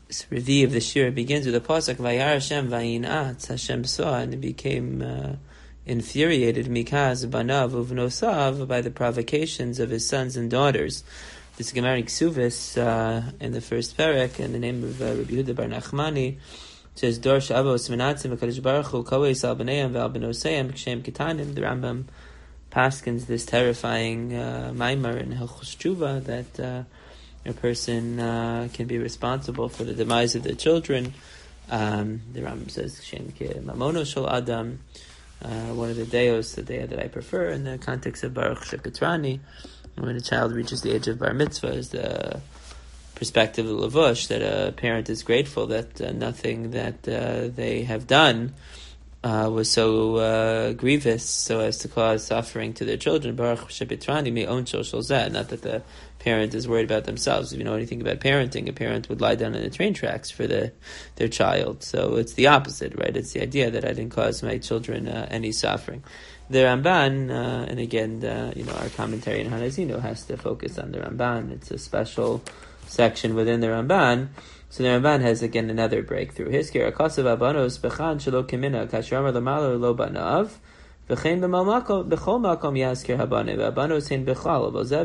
This review of the Shira begins with a pasuk, Vayar Hashem vayinat. Hashem saw and it became infuriated, Mikaz banav uvnosav, by the provocations of his sons and daughters. This is Gemara Ksuvis in the first parak, in the name of Rabbi Yehuda bar Nachmani. It says, Dorsh avos menatzim v'kadosh baruch hu koes al b'neiam v'al b'noseim k'shem kitanim. The Rambam paskins this terrifying maimar in Hilchos Tshuva that a person can be responsible for the demise of their children. The Rambam says, Shem ke mamono shel adam, one of the deos, the day that I prefer in the context of Baruch Shepetrani, when a child reaches the age of bar mitzvah, is the perspective of Lavush, that a parent is grateful that nothing that they have done was so grievous so as to cause suffering to their children. Baruch Shepetrani me on shel zeh. Not that the parent is worried about themselves. If you know anything about parenting, a parent would lie down in the train tracks for their child. So it's the opposite, right? It's the idea that I didn't cause my children any suffering. The Ramban, and again, our commentary in Hanazino has to focus on the Ramban. It's a special section within the Ramban. So the Ramban has again another breakthrough. Hiskir akasav abanos bechan shelo kimina kashrama lamalo lo banav v'chein b'chol makom yaskir habane v'abanos hein bechal v'ozev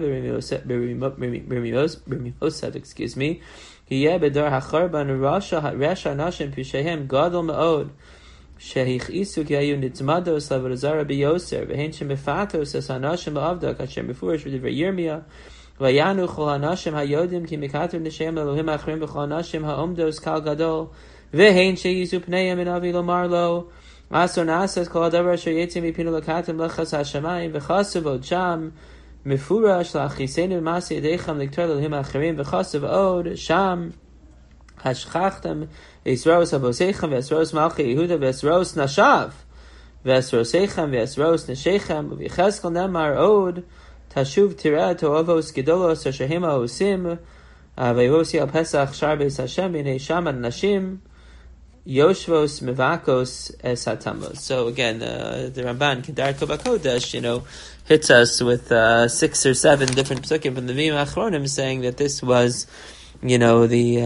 b'rimimosav, excuse me, hiyeh bedar hacharban rasha nashim pishehem gadol me'od shehichisu ki hayu nitzmados lavodazara biyoser v'hein shem befatos es hanashim ba'avda kashem befurish v'divrei Yirmiyah Vayanu chol hanashim hayodim ki mikater n'shem Elohim achrim v'chol hanashim ha'omdos kal gadol v'hein sheyizu pneihem in avi lomar lo asor na'asas kol hadavar asher yetzim mipinu lakatim lechas hashamayim v'chasu v'od sham mefurash la'achisenu v'masi yadeicham l'ktor Elohim achrim v'chasu v'od sham hashchachtem Yisraos haboseichem v'esros malchi Yehuda v'esros nashav v'esroseichem v'esros neshechem v'yicheskel nemar od Tashuv tirah to'avos gedolos asher osim v'yosi al Pesach shar beis Hashem b'nei sham nashim yoshvos mevakos es hatamos. So again, the Ramban Kedarko Bakodesh, hits us with 6 or 7 different psukim from the Vim Achronim saying that this was, the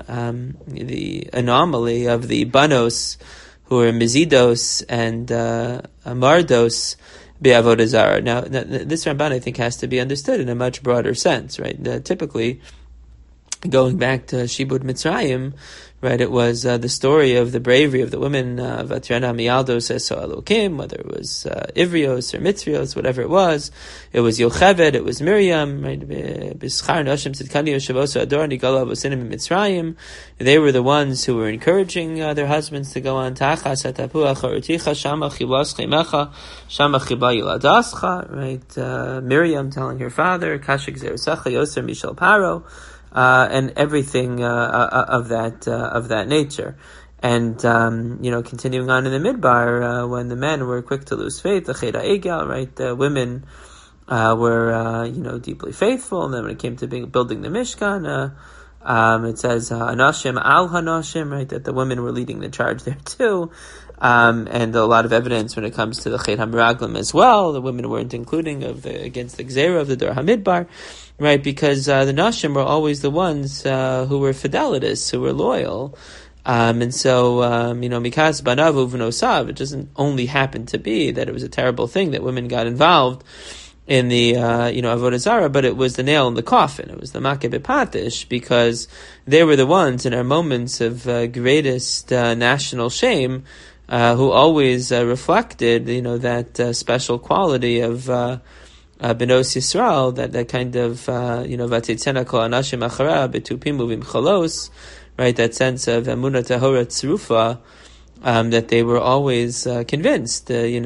anomaly of the banos who were mizidos and mardos. Be'avodah Zarah. Now, this Ramban, I think, has to be understood in a much broader sense, right? Typically, going back to Shibud Mitzrayim, right, it was the story of the bravery of the women, Vatirana Miyaldos Eso Elokim, whether it was Ivrios or Mitzrios, whatever it was Yocheved, it was Miriam, right? B'schar Noshim Tzidkani Yoshevosu Ador Nigala Vosinim Mitzrayim. They were the ones who were encouraging their husbands to go on Tachas Atapuach Haruticha Shama Chibas Cheimecha Shama Chiba Yiladascha, right? Miriam telling her father, Kashik Zerusacha Yoser Mishal Paro, and everything of that nature. And continuing on in the Midbar, when the men were quick to lose faith, the Cheda Egal, right, the women were deeply faithful. And then when it came to building the Mishkan, it says Anashim al Hanashim, right, that the women were leading the charge there too. And a lot of evidence when it comes to the Chet HaMeraglim as well. The women weren't including against the Gzeira of the Dor HaMidbar, right? Because the Nashim were always the ones who were fidelitas, who were loyal. And so, Mikas Banav Uvnosav, it doesn't only happen to be that it was a terrible thing that women got involved in the, Avodah Zarah, but it was the nail in the coffin. It was the Makeh B'Patish, because they were the ones in our moments of greatest national shame, who always reflected, that special quality of Benos Yisrael, that kind of, Vatitzena kol anashim achara betupim uvim cholos, right, that sense of Emunah Tahora Tzrufa, that they were always convinced,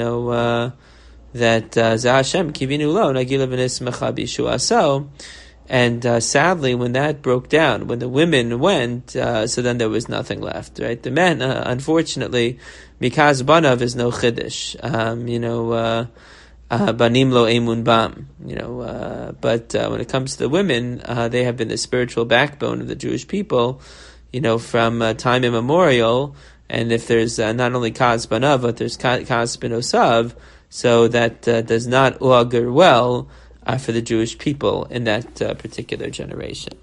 that Zah Hashem kivinu lo nagila v'nismecha b'yishua so. And sadly, when that broke down, when the women went, so then there was nothing left, right? The men, unfortunately, Mikaz Banav is no chiddush, Banim lo emun bam, but when it comes to the women, they have been the spiritual backbone of the Jewish people, from time immemorial. And if there's not only Kaz Banav, but there's Kaz Benosav, so that does not augur well for the Jewish people in that particular generation.